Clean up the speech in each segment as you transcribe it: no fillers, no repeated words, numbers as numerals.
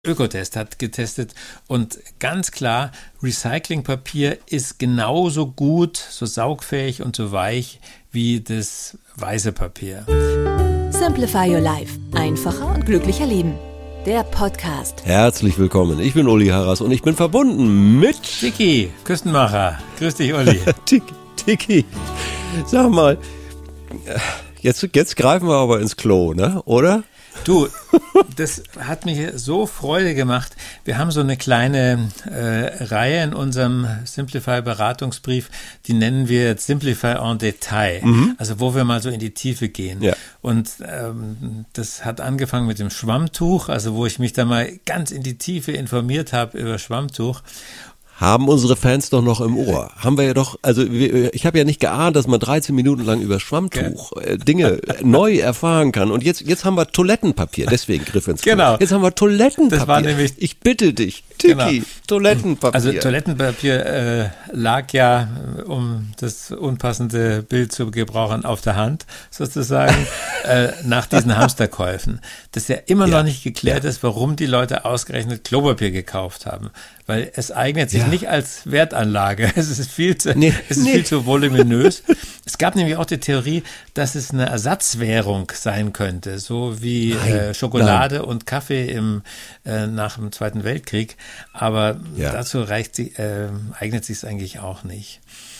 Ökotest hat getestet und ganz klar, Recyclingpapier ist genauso gut, so saugfähig und so weich wie das weiße Papier. Simplify Your Life. Einfacher und glücklicher leben. Der Podcast. Herzlich willkommen. Ich bin Uli Harras und ich bin verbunden mit Tiki, Küstenmacher. Grüß dich, Uli. Tiki. Sag mal, jetzt greifen wir aber ins Klo, ne? Oder? Du, das hat mir so Freude gemacht. Wir haben so eine kleine Reihe in unserem Simplify-Beratungsbrief, die nennen wir jetzt Simplify en Detail, also wo wir mal so in die Tiefe gehen. Ja. Und das hat angefangen mit dem Schwammtuch, also wo ich mich da mal ganz in die Tiefe informiert habe über Schwammtuch. Haben unsere Fans doch noch im Ohr. Haben wir ja doch, also ich habe ja nicht geahnt, dass man 13 Minuten lang über Schwammtuch Dinge neu erfahren kann. Und jetzt haben wir Toilettenpapier, deswegen griff ins Klo. Genau. Jetzt haben wir Toilettenpapier. Das war nämlich, ich bitte dich, Tiki, genau. Toilettenpapier. Also Toilettenpapier lag ja, um das unpassende Bild zu gebrauchen, auf der Hand sozusagen, nach diesen Hamsterkäufen. Das ja immer noch nicht geklärt ist, warum die Leute ausgerechnet Klopapier gekauft haben. Weil es eignet sich nicht als Wertanlage. Es ist viel zu voluminös. Es gab nämlich auch die Theorie, dass es eine Ersatzwährung sein könnte, so wie Schokolade und Kaffee nach dem Zweiten Weltkrieg. Aber dazu eignet sich es eigentlich auch nicht.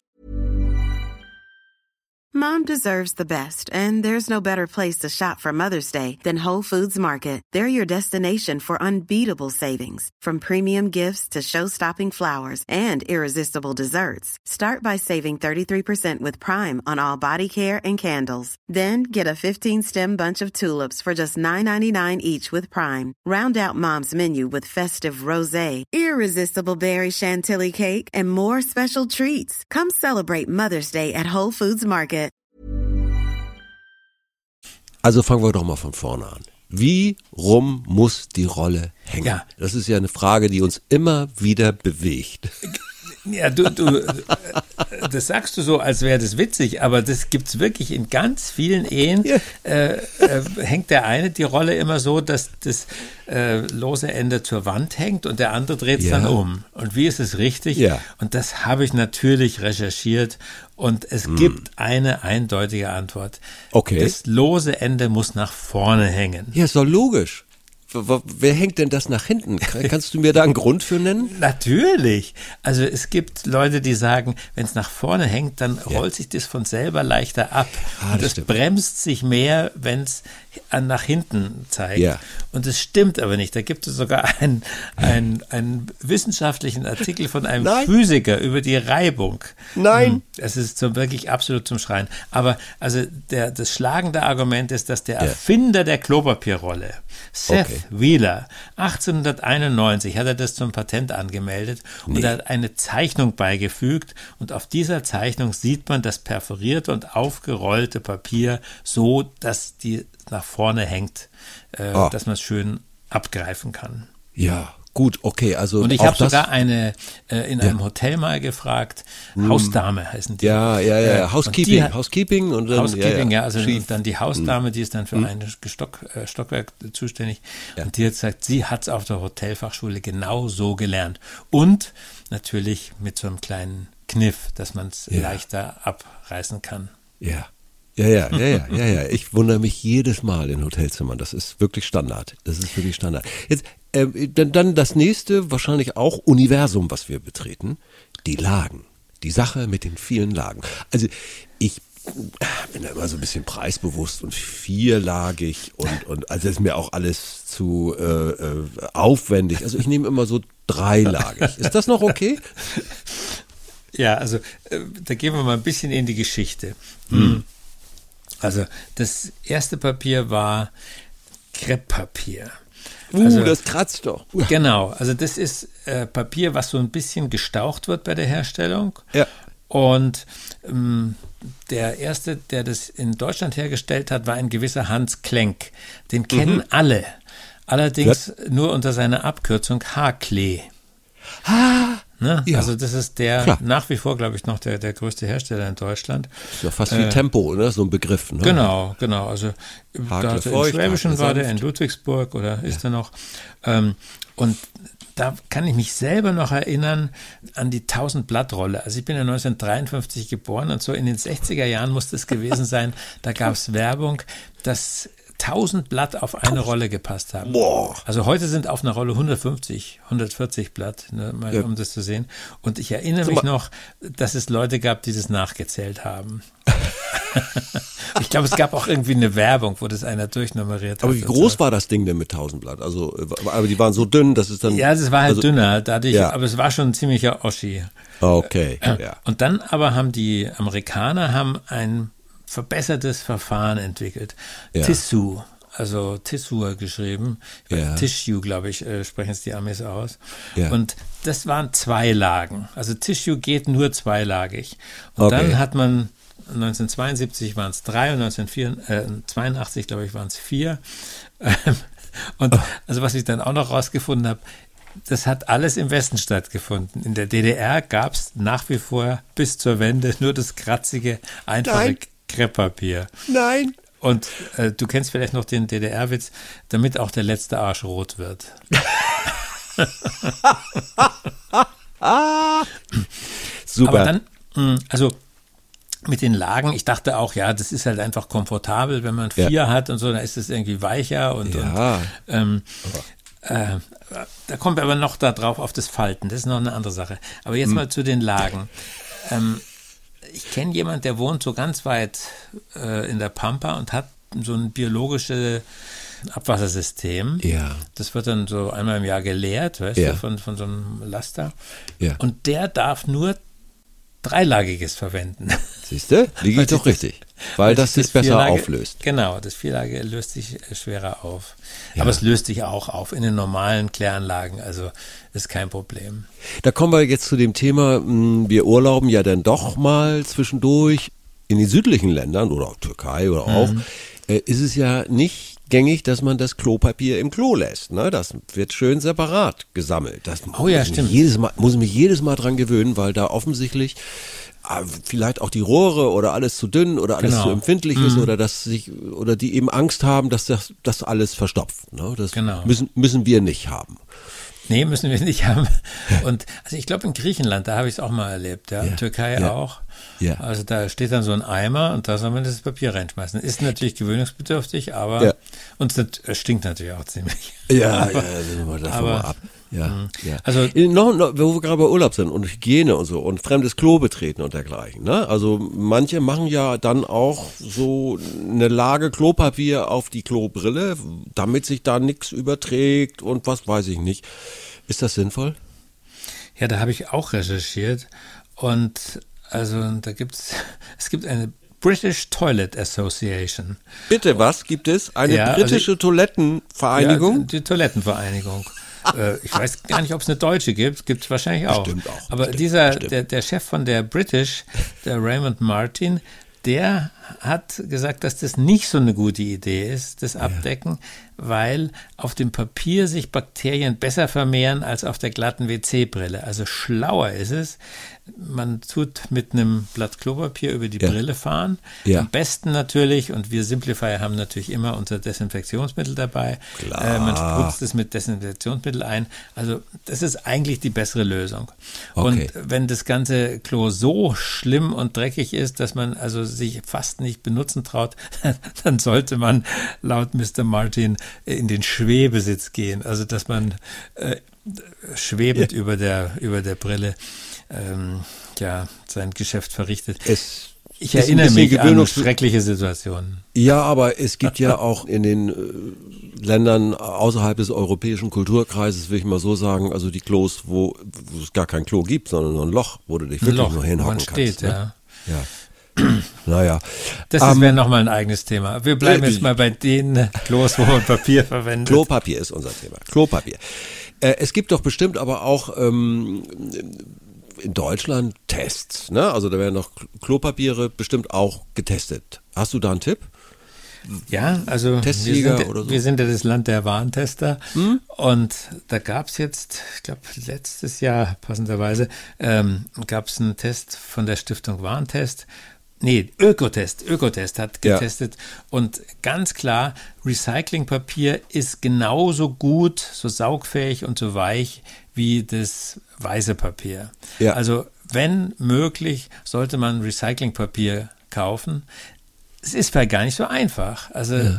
Mom deserves the best, and there's no better place to shop for Mother's Day than Whole Foods Market. They're your destination for unbeatable savings, from premium gifts to show-stopping flowers and irresistible desserts. Start by saving 33% with Prime on all body care and candles. Then get a 15-stem bunch of tulips for just $9.99 each with Prime. Round out Mom's menu with festive rosé, irresistible berry chantilly cake, and more special treats. Come celebrate Mother's Day at Whole Foods Market. Also fangen wir doch mal von vorne an. Wie rum muss die Rolle hängen? Ja. Das ist ja eine Frage, die uns immer wieder bewegt. Ja, das sagst du so, als wäre das witzig, aber das gibt's wirklich in ganz vielen Ehen. Hängt der eine die Rolle immer so, dass das lose Ende zur Wand hängt und der andere dreht es dann um. Und wie ist es richtig? Ja. Und das habe ich natürlich recherchiert und es gibt eine eindeutige Antwort. Okay. Das lose Ende muss nach vorne hängen. Ja, ist doch logisch. Wer hängt denn das nach hinten? Kannst du mir da einen Grund für nennen? Natürlich. Also es gibt Leute, die sagen, wenn es nach vorne hängt, dann rollt sich das von selber leichter ab. Und es bremst sich mehr, wenn es nach hinten zeigt. Ja. Und das stimmt aber nicht. Da gibt es sogar einen wissenschaftlichen Artikel von einem Physiker über die Reibung. Nein. Es ist wirklich absolut zum Schreien. Aber also das schlagende Argument ist, dass der Erfinder der Klopapierrolle, Seth Wheeler, 1891 hat er das zum Patent angemeldet und er hat eine Zeichnung beigefügt und auf dieser Zeichnung sieht man das perforierte und aufgerollte Papier so, dass die nach vorne hängt, dass man es schön abgreifen kann. Ja, gut, okay. Also und ich habe sogar in einem Hotel mal gefragt, Hausdame heißen die. Ja. Housekeeping und dann, und dann die Hausdame, die ist dann für ein Stockwerk zuständig. Ja. Und die hat gesagt, sie hat es auf der Hotelfachschule genau so gelernt. Und natürlich mit so einem kleinen Kniff, dass man es leichter abreißen kann. Ja. Ja. Ich wundere mich jedes Mal in Hotelzimmern. Das ist wirklich Standard. Jetzt, dann das nächste, wahrscheinlich auch Universum, was wir betreten. Die Lagen. Die Sache mit den vielen Lagen. Also, ich bin da immer so ein bisschen preisbewusst und vierlagig und also ist mir auch alles zu aufwendig. Also, ich nehme immer so dreilagig. Ist das noch okay? Ja, also, da gehen wir mal ein bisschen in die Geschichte. Also das erste Papier war Krepppapier. Das kratzt doch. Genau, also das ist Papier, was so ein bisschen gestaucht wird bei der Herstellung. Ja. Und der erste, der das in Deutschland hergestellt hat, war ein gewisser Hans Klenk. Den kennen alle. Allerdings nur unter seiner Abkürzung Haarklee. Ne? Ja. Also das ist der Klar. nach wie vor, glaube ich, noch der größte Hersteller in Deutschland. Ist ja fast wie Tempo, oder? So ein Begriff. Ne? Genau. Also Hakle da, in feucht, Schwäbischen Hakle war der, sanft. in Ludwigsburg oder ist er noch. Und da kann ich mich selber noch erinnern an die 1000-Blatt-Rolle. Also ich bin ja 1953 geboren und so in den 60er Jahren musste es gewesen sein, da gab es Werbung, dass 1000 Blatt auf eine Rolle gepasst haben. Boah. Also heute sind auf einer Rolle 140 Blatt, ne, mal, um das zu sehen. Und ich erinnere mich noch, dass es Leute gab, die das nachgezählt haben. Ich glaube, es gab auch irgendwie eine Werbung, wo das einer durchnummeriert hat. Aber wie groß war das Ding denn mit 1000 Blatt? Also, aber die waren so dünn, dass es dann... Ja, das war halt also, dünner, dadurch, ja. aber es war schon ein ziemlicher Oschi. Okay, ja. Und dann aber haben die Amerikaner ein verbessertes Verfahren entwickelt. Ja. Tissue, also Tissue geschrieben. Ja. Tissue, glaube ich, sprechen es die Amis aus. Ja. Und das waren 2 Lagen. Also Tissue geht nur zweilagig. Und Okay. dann hat man 1972 waren es 3 und 1982, glaube ich, waren es 4. Und also was ich dann auch noch rausgefunden habe, das hat alles im Westen stattgefunden. In der DDR gab es nach wie vor bis zur Wende nur das kratzige, einfache Nein. Krepppapier. Nein. Und du kennst vielleicht noch den DDR-Witz, damit auch der letzte Arsch rot wird. Super. Aber dann, also mit den Lagen, ich dachte auch, ja, das ist halt einfach komfortabel, wenn man 4 hat und so, dann ist es irgendwie weicher und da kommt aber noch da drauf auf das Falten, das ist noch eine andere Sache. Aber jetzt mal zu den Lagen. Ich kenne jemanden, der wohnt so ganz weit in der Pampa und hat so ein biologisches Abwassersystem. Ja. Das wird dann so einmal im Jahr geleert, weißt du, von so einem Laster. Ja. Und der darf nur dreilagiges verwenden. Siehst du? Liege ich doch richtig. Weil das sich besser Vierlage, auflöst. Genau, das Vierlage löst sich schwerer auf. Ja. Aber es löst sich auch auf in den normalen Kläranlagen, also ist kein Problem. Da kommen wir jetzt zu dem Thema, wir urlauben ja dann doch mal zwischendurch in den südlichen Ländern oder auch Türkei oder auch, ist es ja nicht gängig, dass man das Klopapier im Klo lässt. Ne? Das wird schön separat gesammelt. Das Stimmt. muss ich mich jedes Mal dran gewöhnen, weil da offensichtlich vielleicht auch die Rohre oder alles zu dünn oder alles zu empfindlich ist oder oder die eben Angst haben, dass das alles verstopft. Ne? Das müssen wir nicht haben. Nee, müssen wir nicht haben. Und also ich glaube in Griechenland, da habe ich es auch mal erlebt, ja. Türkei auch. Ja. Also da steht dann so ein Eimer und da soll man das Papier reinschmeißen. Ist natürlich gewöhnungsbedürftig, aber und es stinkt natürlich auch ziemlich. Ja, sind wir davon mal ab. Ja. Also wo wir gerade bei Urlaub sind und Hygiene und so und fremdes Klo betreten und dergleichen. Ne? Also manche machen ja dann auch so eine Lage Klopapier auf die Klobrille, damit sich da nichts überträgt und was weiß ich nicht. Ist das sinnvoll? Ja, da habe ich auch recherchiert und also es gibt eine British Toilet Association. Bitte, was gibt es? Eine britische Toilettenvereinigung? Ja, die Toilettenvereinigung. Ich weiß gar nicht, ob es eine deutsche gibt. Gibt es wahrscheinlich auch. Bestimmt auch. Aber der Chef von der British, der Raymond Martin, der hat gesagt, dass das nicht so eine gute Idee ist, das Abdecken, weil auf dem Papier sich Bakterien besser vermehren als auf der glatten WC-Brille. Also schlauer ist es, man tut mit einem Blatt Klopapier über die Brille fahren. Am besten natürlich, und wir Simplifier haben natürlich immer unser Desinfektionsmittel dabei. Man spritzt es mit Desinfektionsmittel ein. Also das ist eigentlich die bessere Lösung. Okay. Und wenn das ganze Klo so schlimm und dreckig ist, dass man also sich fast nicht benutzen traut, dann sollte man laut Mr. Martin in den Schwebesitz gehen. Also dass man schwebend über der Brille sein Geschäft verrichtet. Ich erinnere mich an schreckliche Situationen. Ja, aber es gibt ja auch in den Ländern außerhalb des europäischen Kulturkreises, will ich mal so sagen, also die Klos, wo es gar kein Klo gibt, sondern nur ein Loch, wo du dich wirklich nur hinhocken kannst. Ne? Ja. Naja. Das wäre nochmal ein eigenes Thema. Wir bleiben jetzt mal bei den Klos, wo man Papier verwendet. Klopapier ist unser Thema. Klopapier. Es gibt doch bestimmt aber auch in Deutschland Tests, ne? Also da werden doch Klopapiere bestimmt auch getestet. Hast du da einen Tipp? Ja, also Testjäger oder so? Wir sind ja das Land der Warentester und da gab es jetzt, ich glaube letztes Jahr passenderweise, gab es einen Test von der Stiftung Warentest. Nee, Ökotest hat getestet und ganz klar, Recyclingpapier ist genauso gut, so saugfähig und so weich wie das weiße Papier. Ja. Also wenn möglich, sollte man Recyclingpapier kaufen. Es ist vielleicht gar nicht so einfach. Also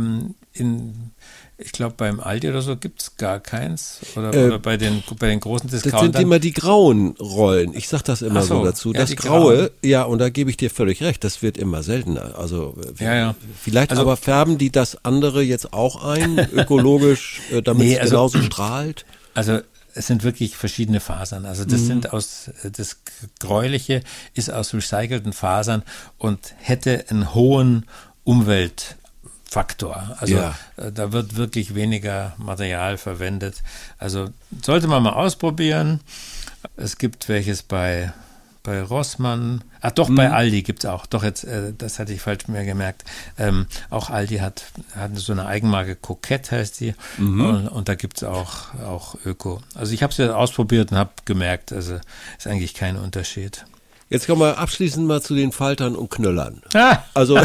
ich glaube, beim Aldi oder so gibt es gar keins. Oder bei den großen Discountern. Das sind immer die grauen Rollen. Ich sage das immer so dazu. Ja, das Graue, und da gebe ich dir völlig recht, das wird immer seltener. Also vielleicht aber färben die das andere jetzt auch ein, ökologisch, damit es genauso strahlt? Also es sind wirklich verschiedene Fasern. Also das Gräuliche ist aus recycelten Fasern und hätte einen hohen Umweltfaktor. Also da wird wirklich weniger Material verwendet. Also sollte man mal ausprobieren. Es gibt welches bei Rossmann. Bei Aldi gibt es auch. Doch, jetzt, das hatte ich falsch mehr gemerkt. Auch Aldi hat so eine Eigenmarke, Kokett heißt die. Und da gibt es auch Öko. Also ich habe es ja ausprobiert und habe gemerkt, also ist eigentlich kein Unterschied. Jetzt kommen wir abschließend mal zu den Faltern und Knüllern. Also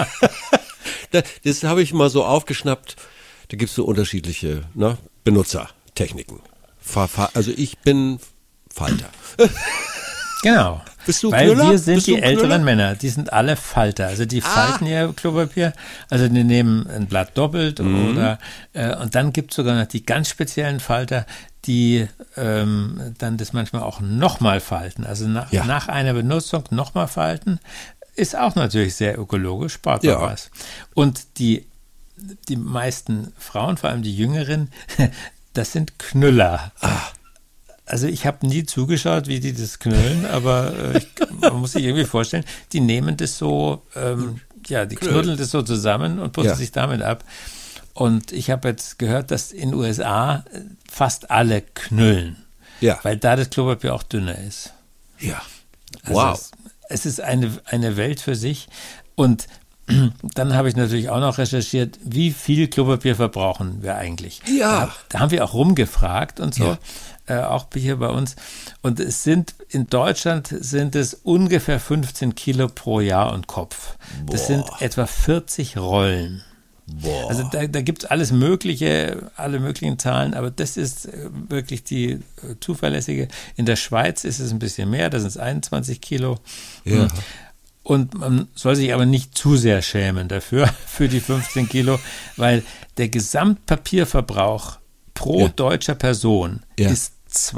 das habe ich mal so aufgeschnappt. Da gibt es so unterschiedliche Benutzertechniken. Also ich bin Falter. Genau. Bist du Weil Knüller? wir sind die älteren Männer, die sind alle Falter. Also die falten ihr Klopapier, also die nehmen ein Blatt doppelt oder und dann gibt es sogar noch die ganz speziellen Falter, die dann das manchmal auch nochmal falten. Also nach einer Benutzung nochmal falten, ist auch natürlich sehr ökologisch, spart man was. Und die meisten Frauen, vor allem die Jüngeren, das sind Knüller. Also ich habe nie zugeschaut, wie die das knüllen, aber man muss sich irgendwie vorstellen, die nehmen das so, die knuddeln das so zusammen und putzen sich damit ab. Und ich habe jetzt gehört, dass in den USA fast alle knüllen, weil da das Klopapier auch dünner ist. Ja, also es ist eine Welt für sich. Und dann habe ich natürlich auch noch recherchiert, wie viel Klopapier verbrauchen wir eigentlich. Ja. Da haben wir auch rumgefragt und so. Auch hier bei uns. Und in Deutschland sind es ungefähr 15 Kilo pro Jahr und Kopf. Das sind etwa 40 Rollen. Also da gibt es alle möglichen Zahlen, aber das ist wirklich die zuverlässige. In der Schweiz ist es ein bisschen mehr, da sind es 21 Kilo. Ja. Und man soll sich aber nicht zu sehr schämen dafür, für die 15 Kilo, weil der Gesamtpapierverbrauch pro deutscher Person ist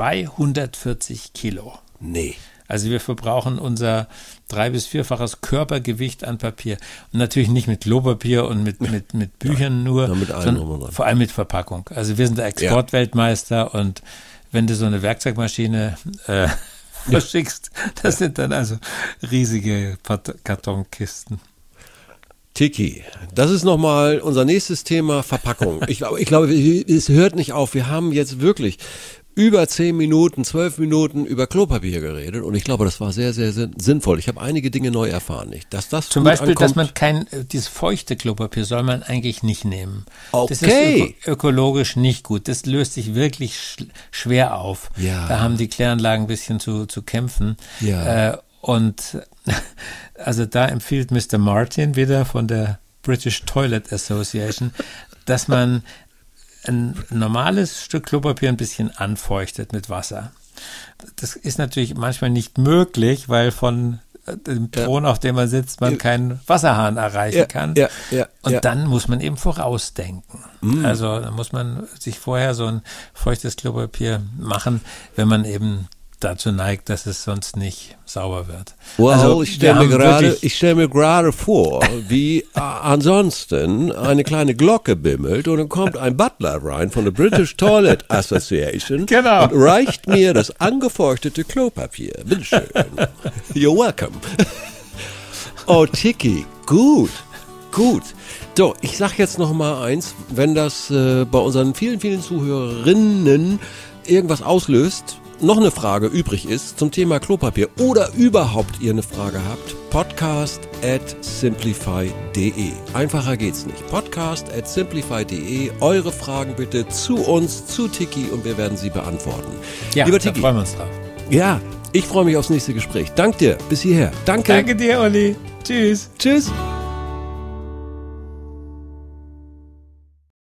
240 Kilo. Nee. Also wir verbrauchen unser 3- bis 4-faches Körpergewicht an Papier. Und natürlich nicht mit Klopapier und mit Büchern nur, sondern vor allem mit Verpackung. Also wir sind der Exportweltmeister und wenn du so eine Werkzeugmaschine verschickst, das sind dann also riesige Kartonkisten. Tiki, das ist nochmal unser nächstes Thema, Verpackung. Ich glaube, es hört nicht auf. Wir haben jetzt wirklich über 10 Minuten, 12 Minuten über Klopapier geredet und ich glaube, das war sehr, sehr sinnvoll. Ich habe einige Dinge neu erfahren. Dass das zum Beispiel, dass man dieses feuchte Klopapier soll man eigentlich nicht nehmen. Okay. Das ist ökologisch nicht gut. Das löst sich wirklich schwer auf. Ja. Da haben die Kläranlagen ein bisschen zu kämpfen. Ja. Und also da empfiehlt Mr. Martin wieder von der British Toilet Association, dass man ein normales Stück Klopapier ein bisschen anfeuchtet mit Wasser. Das ist natürlich manchmal nicht möglich, weil von dem Thron, auf dem man sitzt, man keinen Wasserhahn erreichen kann. Und dann muss man eben vorausdenken. Also da muss man sich vorher so ein feuchtes Klopapier machen, wenn man eben dazu neigt, dass es sonst nicht sauber wird. Well, also, ich stell mir gerade vor, wie ansonsten eine kleine Glocke bimmelt und dann kommt ein Butler rein von der British Toilet Association und reicht mir das angefeuchtete Klopapier. Bitteschön. You're welcome. Oh, Tiki, gut. So, ich sag jetzt noch mal eins, wenn das bei unseren vielen, vielen Zuhörerinnen irgendwas auslöst, noch eine Frage übrig ist zum Thema Klopapier oder überhaupt ihr eine Frage habt, podcast@simplify.de. Einfacher geht's nicht. podcast@simplify.de. Eure Fragen bitte zu uns, zu Tiki und wir werden sie beantworten. Ja, lieber da Tiki. freuen wir uns drauf. Ja, ich freue mich aufs nächste Gespräch. Dank dir, bis hierher. Danke. Danke dir, Olli. Tschüss. Tschüss.